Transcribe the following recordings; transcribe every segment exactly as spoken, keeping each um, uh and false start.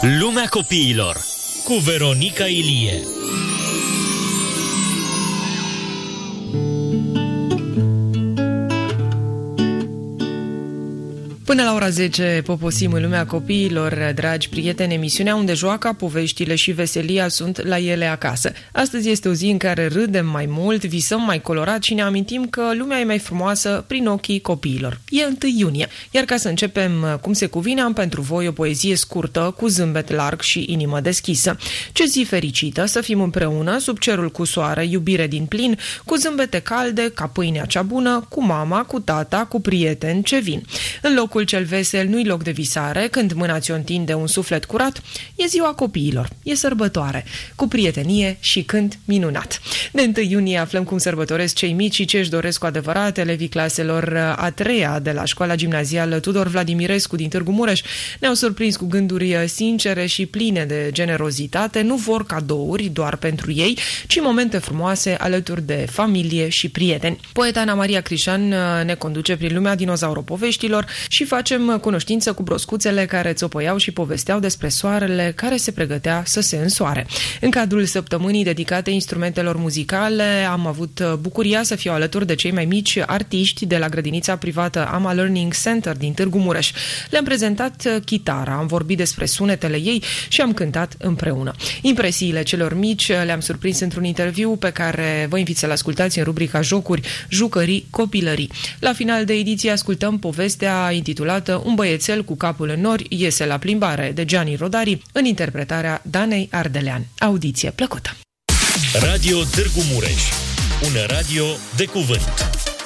Lumea copiilor cu Veronica Ilie. Până la ora zece poposim în Lumea copiilor, dragi prieteni, emisiunea unde joaca, poveștile și veselia sunt la ele acasă. Astăzi este o zi în care râdem mai mult, visăm mai colorat și ne amintim că lumea e mai frumoasă prin ochii copiilor. E întâi iunie, iar ca să începem cum se cuvine, am pentru voi o poezie scurtă, cu zâmbet larg și inimă deschisă. Ce zi fericită să fim împreună, sub cerul cu soare, iubire din plin, cu zâmbete calde, ca pâinea cea bună, cu mama, cu tata, cu prieteni ce vin. În locul cel vesel nu-i loc de visare, când mâna ți-o întinde un suflet curat, e ziua copiilor, e sărbătoare, cu prietenie și cânt minunat. De întâi iunie aflăm cum sărbătoresc cei mici și ce își doresc cu adevărat elevii claselor a treia de la școala gimnazială Tudor Vladimirescu din Târgu Mureș. Ne-au surprins cu gânduri sincere și pline de generozitate, nu vor cadouri doar pentru ei, ci momente frumoase alături de familie și prieteni. Poeta Ana Maria Crișan ne conduce prin lumea dinozauropoveștilor și facem cunoștință cu broscuțele care țopăiau și povesteau despre soarele care se pregătea să se însoare. În cadrul săptămânii dedicate instrumentelor muzicale am avut bucuria să fiu alături de cei mai mici artiști de la grădinița privată Ama Learning Center din Târgu Mureș. Le-am prezentat chitara, am vorbit despre sunetele ei și am cântat împreună. Impresiile celor mici le-am surprins într-un interviu pe care vă invit să-l ascultați în rubrica Jocuri, Jucării, Copilării. La final de ediție ascultăm povestea intitulată Un băiețel cu capul în nori iese la plimbare, de Gianni Rodari, în interpretarea Danei Ardelean. Audiție plăcută! Radio Târgu Mureș, un radio de cuvânt.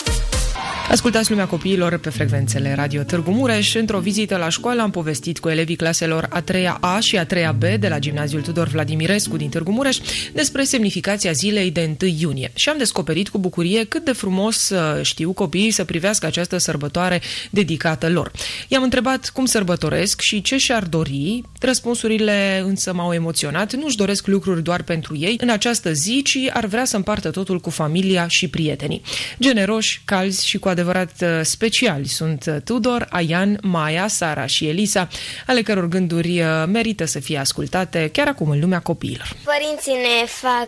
Ascultați Lumea copiilor pe frecvențele Radio Târgu Mureș. Într-o vizită la școală am povestit cu elevii claselor a treia A și a treia B de la Gimnaziul Tudor Vladimirescu din Târgu Mureș despre semnificația zilei de întâi iunie și am descoperit cu bucurie cât de frumos știu copiii să privească această sărbătoare dedicată lor. I-am întrebat cum sărbătoresc și ce și-ar dori. Răspunsurile însă m-au emoționat. Nu-și doresc lucruri doar pentru ei în această zi, ci ar vrea să împartă totul cu familia și prietenii. Generoși, calzi și cu adevărat speciali sunt Tudor, Aian, Maia, Sara și Elisa, ale căror gânduri merită să fie ascultate chiar acum în Lumea copiilor. Părinții ne fac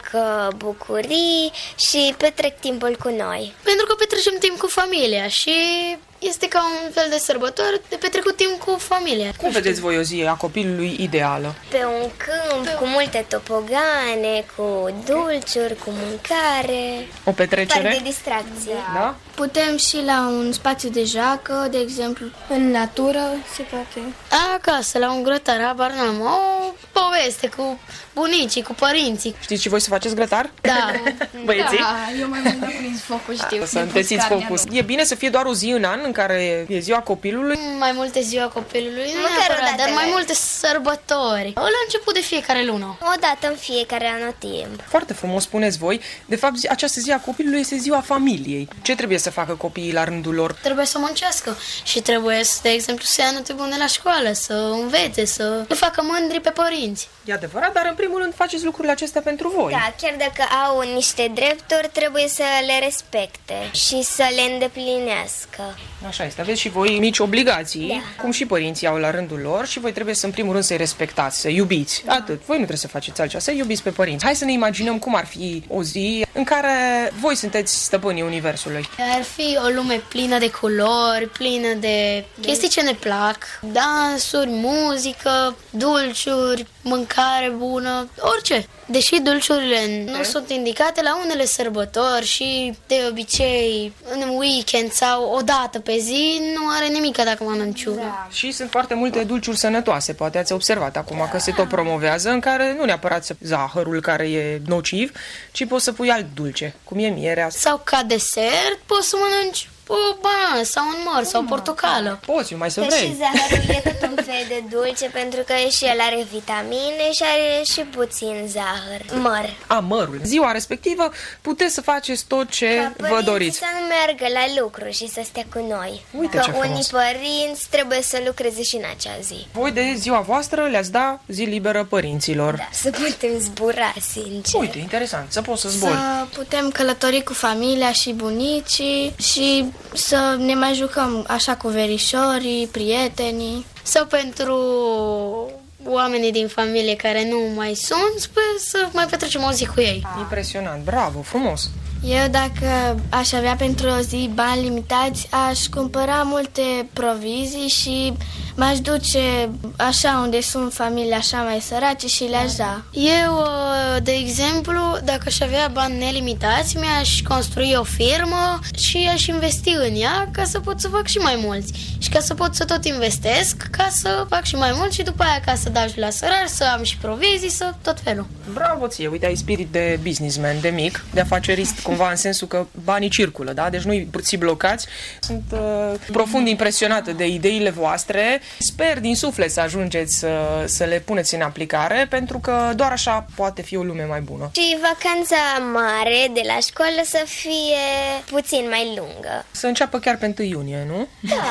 bucurii și petrec timpul cu noi. Pentru că petrecem timp cu familia și este ca un fel de sărbători de petrecut timp cu familia. Cum vedeți voi o zi a copilului ideală? Pe un câmp, Pe... cu multe topogane, cu dulciuri, cu mâncare. O petrecere? Par de distracție. Da. Da? Putem și la un spațiu de joacă, de exemplu, în natură, se poate. Acasă, la un grătar, habar n-am, o poveste cu bunicii, cu părinții. Știți și voi să faceți grătar? Da. Băieții? Da, eu mai mult am prins focul, știu. Să întețiți focul. E bine să fie doar o zi în an în care e ziua copilului? Mai multe ziua copilului, nu Măcar neapărat, dar mai multe sărbători. La început de fiecare lună. O dată în fiecare anotimp. Foarte frumos spuneți voi. De fapt, această zi a copilului este ziua familiei. Ce trebuie să facă copiii la rândul lor? Trebuie să muncească și trebuie, de exemplu, să ia note bune la școală, să învețe, să le facă mândri pe părinți. E adevărat, dar în primul rând faceți lucrurile acestea pentru voi. Da, chiar dacă au niște drepturi, trebuie să le respecte și să le îndeplinească. Așa este, aveți și voi mici obligații, da. Cum și părinții au la rândul lor și voi trebuie să în primul rând să-i respectați, să iubiți. Da. Atât, voi nu trebuie să faceți altceva, să iubiți pe părinți. Hai să ne imaginăm cum ar fi o zi în care voi sunteți stăpânii universului. Ar fi o lume plină de culori, plină de chestii ce ne plac, dansuri, muzică, dulciuri, mâncare bună, orice. Deși dulciurile nu sunt indicate la unele sărbători și de obicei în weekend sau o dată pe zi nu are nimic dacă mănânci una. Da. Și sunt foarte multe dulciuri sănătoase, poate ați observat acum da. Că se tot promovează, în care nu neapărat să zahărul care e nociv, ci poți să pui alt dulce, cum e mierea. Sau ca desert poți să mănânci o banană sau un măr sau o portocală. Poți, numai să că vrei. Și zahărul e tot un fel de dulce, pentru că și el are vitamine și are și puțin zahăr. Măr. A, mărul. Ziua respectivă puteți să faceți tot ce ca vă doriți. să nu meargă la lucru și să stea cu noi. Uite că ce frumos. unii părinți trebuie să lucreze și în acea zi. Voi de ziua voastră le-ați da zi liberă părinților. Da, să putem zbura, sincer. Uite, interesant, să poți să zbori. Să putem călători cu familia și bunicii și să ne mai jucăm așa cu verișorii, prietenii. Sau pentru oamenii din familie care nu mai sunt, sper să mai petrecem o zi cu ei. Impresionant, bravo, frumos! Eu, dacă aș avea pentru o zi bani limitați, aș cumpăra multe provizii și m-aș duce așa unde sunt familii așa mai sărace și le-aș da. Eu, de exemplu, dacă aș avea bani nelimitați, mi-aș construi o firmă și aș investi în ea ca să pot să fac și mai mulți. Și ca să pot să tot investesc, ca să fac și mai mult și după aia ca să dau și la săraci, să am și provizii, să tot felul. Bravo ție, uite, ai spirit de businessman, de mic, de afacerist, cumva în sensul că banii circulă, da? Deci nu-i ți blocați. Sunt uh, profund impresionată de ideile voastre. Sper din suflet să ajungeți să, să le puneți în aplicare, pentru că doar așa poate fi o lume mai bună. Și vacanța mare de la școală să fie puțin mai lungă. Să înceapă chiar pe întâi iunie, nu?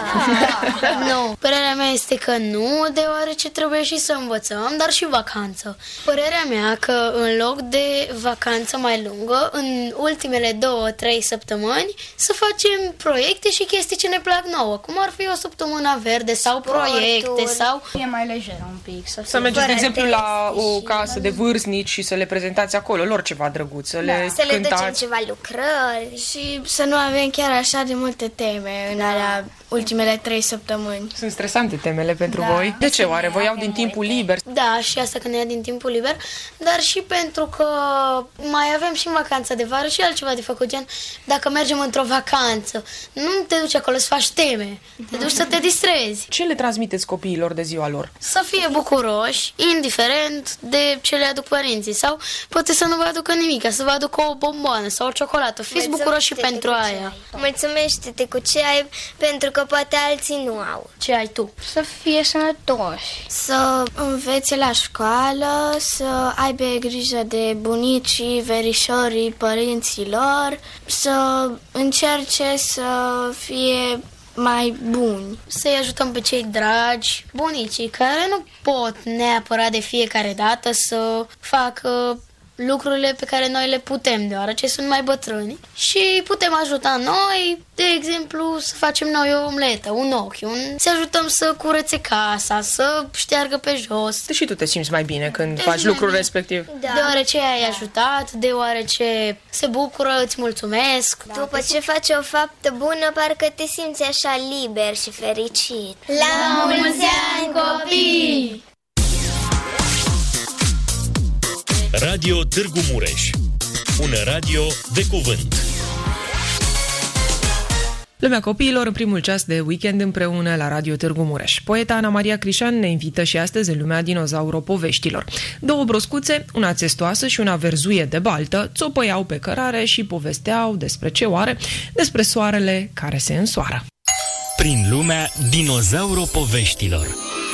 Da. Nu, părerea mea este că nu, deoarece trebuie și să învățăm, dar și vacanță. Părerea mea că în loc de vacanță mai lungă, în ultimele două, trei săptămâni, să facem proiecte și chestii ce ne plac nouă, cum ar fi o săptămână verde sau proiecte sau... E mai lejer un pic. Să, să mergeți, de exemplu, la o casă de vârstnici și să le prezentați acolo lor ceva drăguț, să da. le Să cântați. le ducem ceva lucrări. Și să nu avem chiar așa de multe teme în alea ultimele trei săptămâni. Sunt stresante temele pentru da. voi? De ce? Oare vă iau din timpul liber? Da, și asta că ne ia din timpul liber, dar și pentru că mai avem și în vacanța de vară și altceva de făcut, gen dacă mergem într-o vacanță, nu te duci acolo să faci teme, te duci să te distrezi. Ce le transmiteți copiilor de ziua lor? Să fie bucuroși, indiferent de ce le aduc părinții, sau poate să nu vă aducă nimic, să vă aducă o bomboană sau o ciocolată. Fiți bucuroși și pentru aia. Mulțumește-te cu ce ai, pentru că poate alții nu au. Ce ai tu? Să fie sănătoși. Să învețe la școală, să aibă grijă de bunicii, verișorii, părinților, să încerce să fie mai buni. Să-i ajutăm pe cei dragi, bunicii, care nu pot neapărat de fiecare dată să facă lucrurile pe care noi le putem, deoarece sunt mai bătrâni și putem ajuta noi, de exemplu, să facem noi o omletă, un ochi, un... să ajutăm să curețe casa, să șteargă pe jos. Deși tu te simți mai bine când faci lucrul respectiv. Da. Deoarece ai ajutat, deoarece se bucură, îți mulțumesc. Da. După ce faci o faptă bună, parcă te simți așa liber și fericit. La mulți ani, copii! Radio Târgu Mureș, un radio de cuvânt. Lumea copiilor în primul ceas de weekend împreună la Radio Târgu Mureș. Poeta Ana Maria Crișan ne invită și astăzi în lumea dinozauropoveștilor. Două broscuțe, una țestoasă și una verzuie de baltă, țopăiau pe cărare și povesteau despre ce oare, despre soarele care se însoară. Prin lumea dinozauropoveștilor.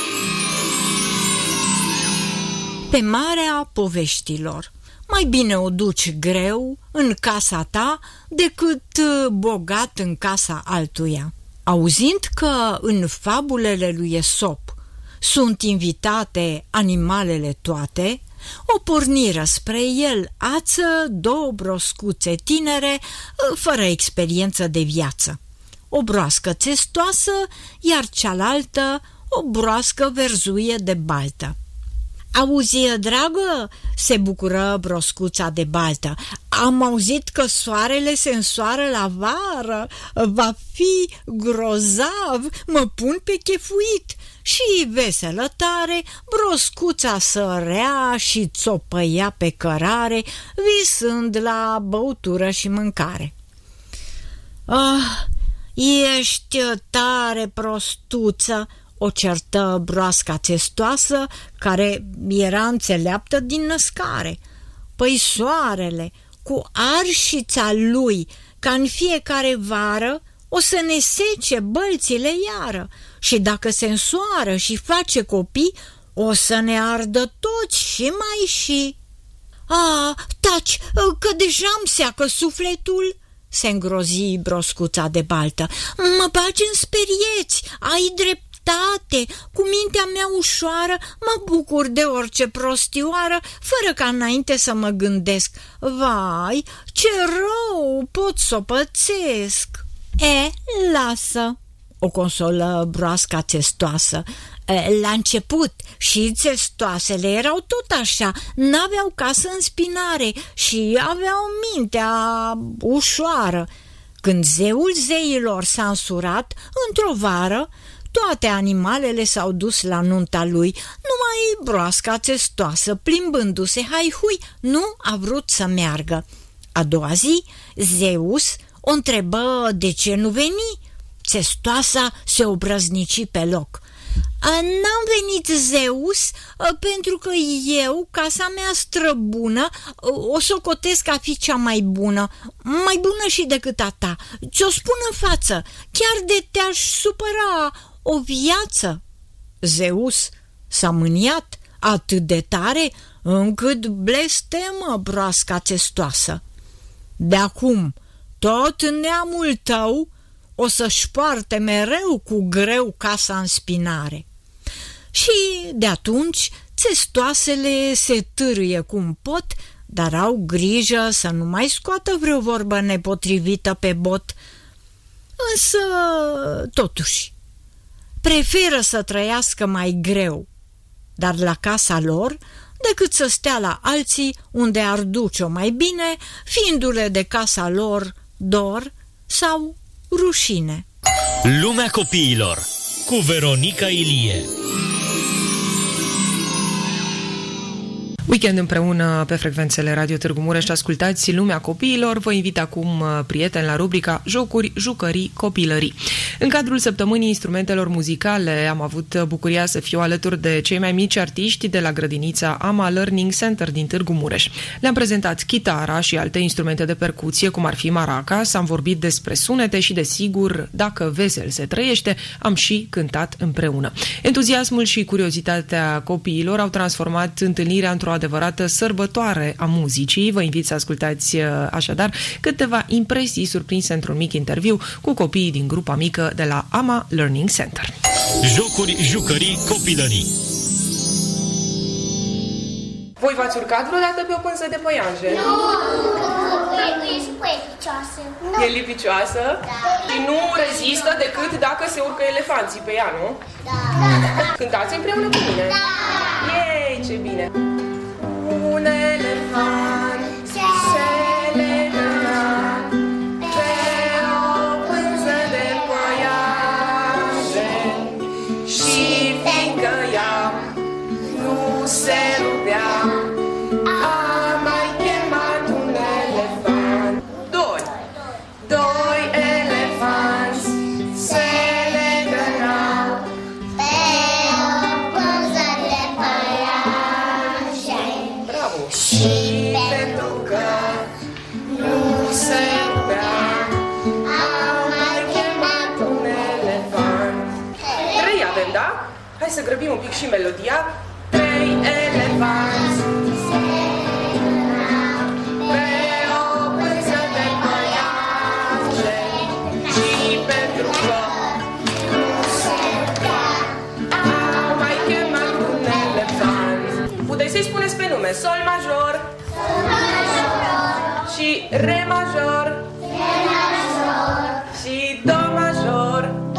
Pe marea poveștilor. Mai bine o duci greu în casa ta decât bogat în casa altuia. Auzind că în fabulele lui Esop sunt invitate animalele toate, o porniră spre el ață două broscuțe tinere fără experiență de viață. O broască țestoasă, iar cealaltă o broască verzuie de baltă. Auzi, dragă, se bucură broscuța de baltă, am auzit că soarele se însoară la vară, va fi grozav, mă pun pe chefuit. Și veselă tare, broscuța sărea și țopăia pe cărare, visând la băutură și mâncare. Ah, ești tare prostuță, o certă broasca țestoasă, care era înțeleaptă din născare. Păi soarele, cu arșița lui, ca în fiecare vară, o să ne sece bălțile iară și dacă se însoară și face copii, o să ne ardă toți și mai și... A, taci, că deja-mi seacă sufletul, se îngrozi broscuța de baltă. Mă bagi în sperieți, ai drept. Tate, cu mintea mea ușoară mă bucur de orice prostioară, fără ca înainte să mă gândesc. Vai, ce rău, pot să o pățesc. E, lasă, o consolă broasca țestoasă. La început și țestoasele erau tot așa, n-aveau casă în spinare și aveau mintea ușoară. Când zeul zeilor s-a însurat, într-o vară, toate animalele s-au dus la nunta lui, numai broasca țestoasă, plimbându-se hai-hui, nu a vrut să meargă. A doua zi, Zeus o întrebă de ce nu veni. Țestoasa se obrăznici pe loc. N-am venit, Zeus, pentru că eu, casa mea străbună, o socotesc a fi cea mai bună, mai bună și decât a ta. Ți-o spun în față, chiar de te-aș supăra o viață. Zeus s-a mâniat atât de tare încât blestemă broasca țestoasă. De acum, tot neamul tău o să-și poarte mereu cu greu casa în spinare. Și de atunci țestoasele se târâie cum pot, dar au grijă să nu mai scoată vreo vorbă nepotrivită pe bot. Însă, totuși, preferă să trăiască mai greu, dar la casa lor, decât să stea la alții unde ar duce-o mai bine, fiindu-le de casa lor dor sau rușine. Lumea copiilor cu Veronica Ilie. Weekend împreună pe frecvențele Radio Târgu Mureș, ascultați Lumea Copiilor. Vă invit acum, prieteni, la rubrica Jocuri, Jucării, Copilării. În cadrul săptămânii instrumentelor muzicale am avut bucuria să fiu alături de cei mai mici artiști de la grădinița AMA Learning Center din Târgu Mureș. Le-am prezentat chitara și alte instrumente de percuție, cum ar fi maracas, am vorbit despre sunete și, desigur, dacă vesel se trăiește, am și cântat împreună. Entuziasmul și curiozitatea copiilor au transformat întâlnirea într-o adevărată sărbătoare a muzicii. Vă invit să ascultați așadar câteva impresii surprinse într-un mic interviu cu copiii din grupa mică de la AMA Learning Center. Jocuri, jucării, copilării. Voi v-ați urcat vreodată pe o pânză de păianjen? Nu! E lipicioasă. E lipicioasă? Da. Și nu rezistă decât dacă se urcă elefanții pe ea, nu? Da. Cântați împreună cu mine? Da. Ei, ce bine! Un elefant se legăna pe o pânză de păianjen și fiindcă ea nu se rupea, a mai chemat un elefant. Doi, doi elefanți se legănau Pe o pânză de păianjen și pentru că nu se rupea, au mai chemat un elefant. Trei avem, da? Hai să grăbim un pic și melodia. Trei elefanți pe o pânză de păianjen și pentru că nu se rupea, au mai chemat un elefant. Puteți să-i spuneți pe nume. Sol major, și re major, și do major.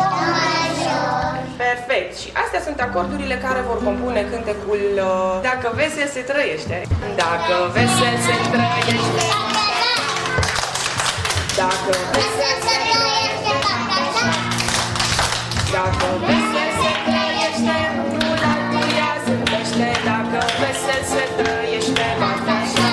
Perfect. Și astea sunt acordurile care vor compune cântecul uh, Dacă vesel se trăiește. Dacă vesel se trăiește. Dacă vesel se trăiește. Dacă vesel se trăiește, unul altuia zâmbește. Dacă vesel se trăiește, bate așa.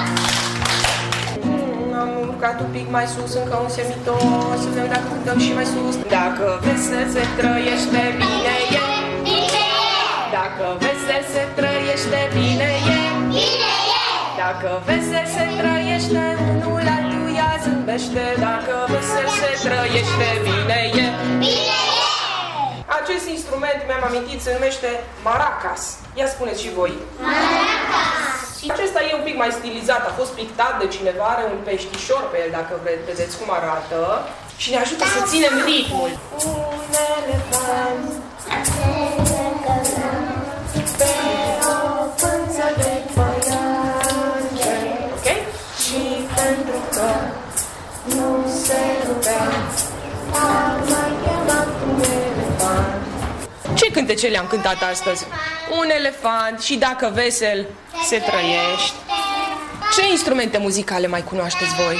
Am urcat un pic mai sus, încă un semiton, să vedem dacă cântăm și mai sus. Dacă vesel se trăiește, bine e. Dacă vesel se trăiește, bine e. Dacă vesel se trăiește, unul altuia zâmbește. Dacă vesel se trăiește, bine e. Acest instrument, mi-am amintit, se numește maracas. Ia spuneți și voi. Maracas. Acesta e un pic mai stilizat, a fost pictat de cineva, are un peștișor pe el, dacă vedeți cum arată, și ne ajută să ținem ritmul. Un elefant pe o pânză de păianjen. Ok? Și pentru că nu se rupea, a mai chemat un elefant. Ce cântece ce le-am cântat astăzi. Un elefant și dacă vesel se trăiește. Ce instrumente muzicale mai cunoașteți voi?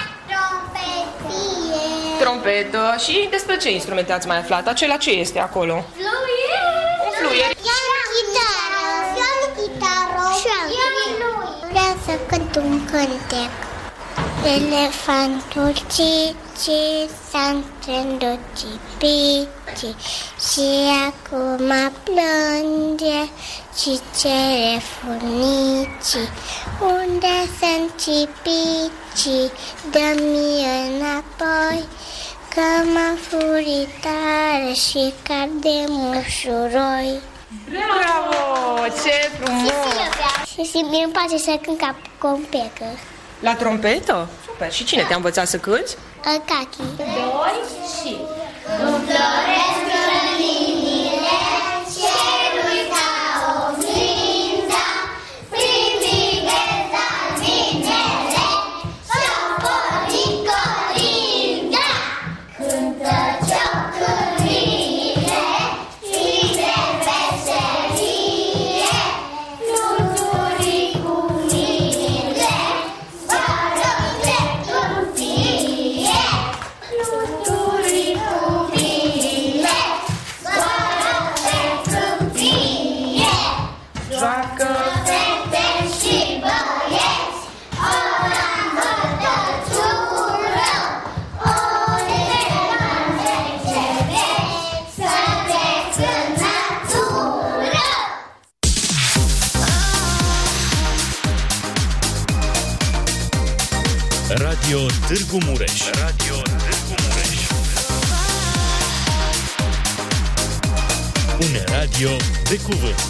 Trompetie. Trompetă. Și despre ce instrumente ați mai aflat? Acela ce este acolo? Fluier. Un fluier. Și chitară. Și chitară. Și vreau să cânt un cântec. Elefantul Cici s-a întrândut Cipici și acum plânge și cere furnicii. Unde sunt Cipici? Dă-mi înapoi, că mă furi tare și cad de mușuroi. Bravo! Ce frumos! Și și mie îmi place să cânt ca compecă. La trompetă? Super! Și cine te-a învățat să cânti? Cachi. Doi și... Înfloresc grădinile cerului ca oglinda, prin vigăți albinele și-o pornit colinda. Cântă ciocârliile, plini de veselie, fluturii cu mine, zboară dreptul fie. Fluturii cu mine, zboară pe câmpie. Joacă! Fete și băieți, ora în bătătură, ore de vieți, să trec în natură. Radio Târgu Mureș. Radio Târgu Mureș. Un radio de cuvânt.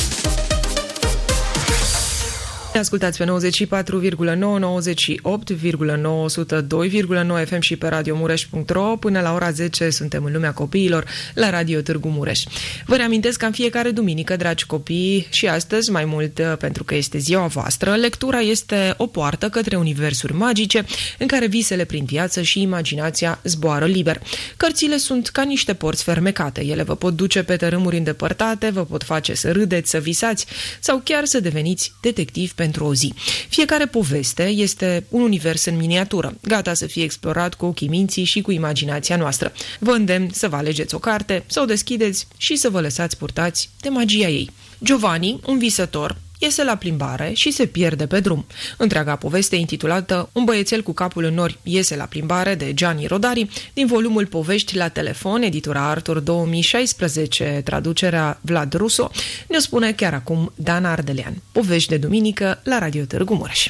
Ne ascultați pe nouăzeci și patru virgulă nouă, nouăzeci și opt virgulă nouă, o sută doi virgulă nouă F M și pe radio mureș punct ro. Până la ora zece suntem în lumea copiilor la Radio Târgu Mureș. Vă reamintesc că în fiecare duminică, dragi copii, și astăzi mai mult pentru că este ziua voastră, lectura este o poartă către universuri magice în care visele prin viață și imaginația zboară liber. Cărțile sunt ca niște porți fermecate. Ele vă pot duce pe tărâmuri îndepărtate, vă pot face să râdeți, să visați sau chiar să deveniți detectivi pentru o zi. Fiecare poveste este un univers în miniatură, gata să fie explorat cu ochii minții și cu imaginația noastră. Vă îndemn să vă alegeți o carte, să o deschideți și să vă lăsați purtați de magia ei. Giovanni, un visător, iese la plimbare și se pierde pe drum. Întreaga poveste intitulată Un băiețel cu capul în nori iese la plimbare de Gianni Rodari, din volumul Povești la telefon, editura Artur două mii șaisprezece, traducerea Vlad Russo, ne spune chiar acum Dana Ardelean. Povești de duminică la Radio Târgu Mureș.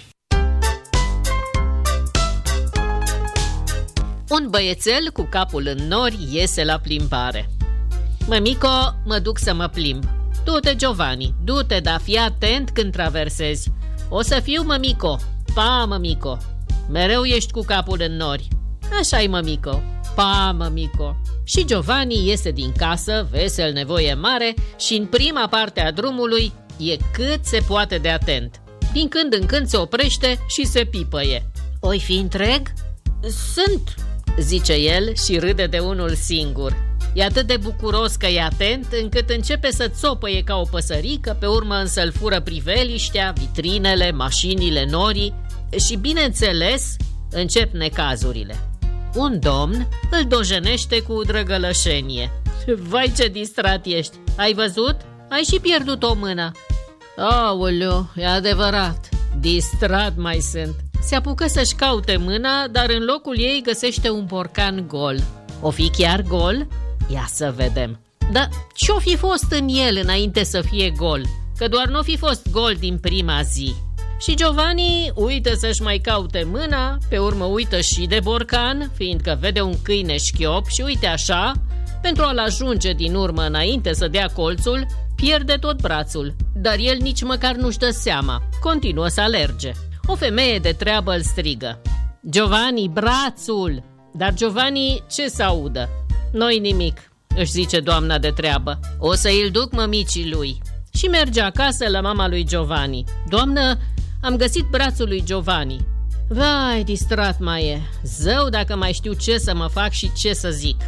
Un băiețel cu capul în nori iese la plimbare. Mămico, mă duc să mă plimb. Du-te, Giovanni, du-te, dar fii atent când traversezi. O să fiu, mămico. Pa, mămico. Mereu ești cu capul în nori. Așa-i, mămico. Pa, mămico. Și Giovanni iese din casă, vesel, nevoie mare, și în prima parte a drumului e cât se poate de atent. Din când în când se oprește și se pipăie. Oi fi întreg? Sunt, zice el și râde de unul singur. E atât de bucuros că e atent, încât începe să țopăie ca o păsărică, pe urmă însă îl fură priveliștea, vitrinele, mașinile, norii și, bineînțeles, încep necazurile. Un domn îl dojenește cu drăgălășenie. Vai, ce distrat ești! Ai văzut? Ai și pierdut o mână. Aoleu, e adevărat, distrat mai sunt. Se apucă să-și caute mâna, dar în locul ei găsește un borcan gol. O fi chiar gol? Ia să vedem. Dar ce-o fi fost în el înainte să fie gol? Că doar n-o fi fost gol din prima zi. Și Giovanni uită să-și mai caute mâna, pe urmă uită și de borcan, fiindcă vede un câine șchiop și uite așa, pentru a-l ajunge din urmă înainte să dea colțul, pierde tot brațul. Dar el nici măcar nu-și dă seama, continuă să alerge. O femeie de treabă îl strigă: Giovanni, brațul! Dar Giovanni ce să audă? Nu-i nimic, își zice doamna de treabă. O să îl duc mămicii lui. Și merge acasă la mama lui Giovanni. Doamnă, am găsit brațul lui Giovanni. Vai, distrat mai e. Zău dacă mai știu ce să mă fac și ce să zic.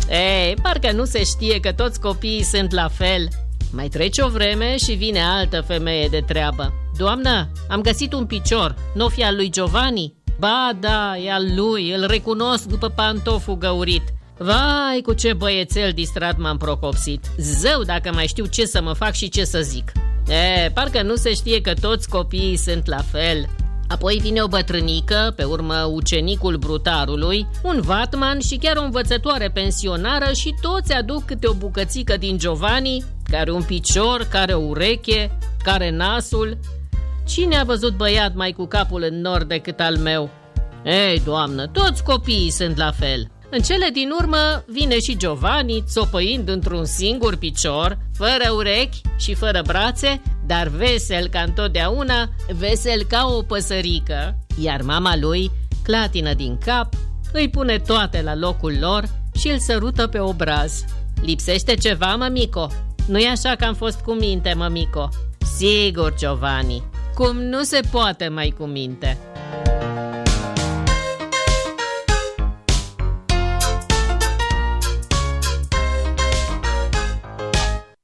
Ei, parcă nu se știe că toți copiii sunt la fel. Mai trece o vreme și vine altă femeie de treabă. Doamnă, am găsit un picior, n-o fi al lui Giovanni? Ba da, e al lui, îl recunosc după pantoful găurit. Vai, cu ce băiețel distrat m-am procopsit. Zău dacă mai știu ce să mă fac și ce să zic. E, parcă nu se știe că toți copiii sunt la fel. Apoi vine o bătrânică, pe urmă ucenicul brutarului, un vatman și chiar o învățătoare pensionară și toți aduc câte o bucățică din Giovanni, care un picior, care o ureche, care nasul. Cine a văzut băiat mai cu capul în nor decât al meu? Ei, doamnă, toți copiii sunt la fel. În cele din urmă vine și Giovanni, țopăind într-un singur picior, fără urechi și fără brațe, dar vesel ca întotdeauna, vesel ca o păsărică. Iar mama lui, clatină din cap, îi pune toate la locul lor și îl sărută pe obraz. Lipsește ceva, mămico? Nu-i așa că am fost cu minte, mămico? Sigur, Giovanni, cum nu se poate mai cu minte.